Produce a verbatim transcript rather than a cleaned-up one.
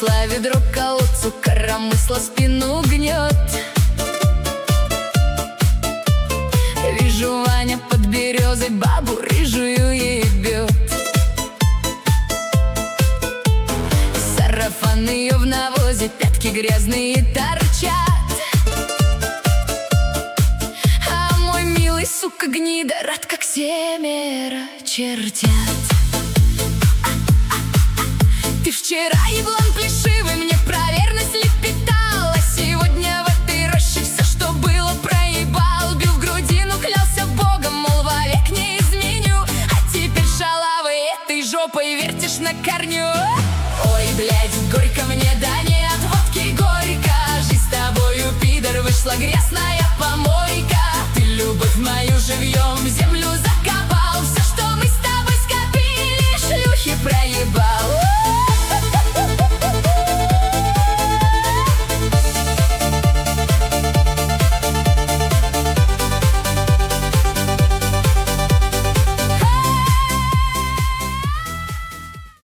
Принесла ведро к колодцу, коромысла спину гнет. Вижу, Ваня под березой бабу рыжую ебет. Сарафан ее в навозе, пятки грязные торчат. А мой милый, сука, гнида, рад как семеро чертят. Ты вчера, еблан плешивый, мне про верность лепетал, а сегодня в этой роще все, что было, проебал. Бил в грудину, клялся Богом, мол, вовек не изменю. А теперь шалавой этой жопой вертишь на корню. Ой, блядь, горько мне, да не от водки горько. Жизнь с тобою, пидор, вышла грязная помойка. Ты любовь мою живьем в землю закопал.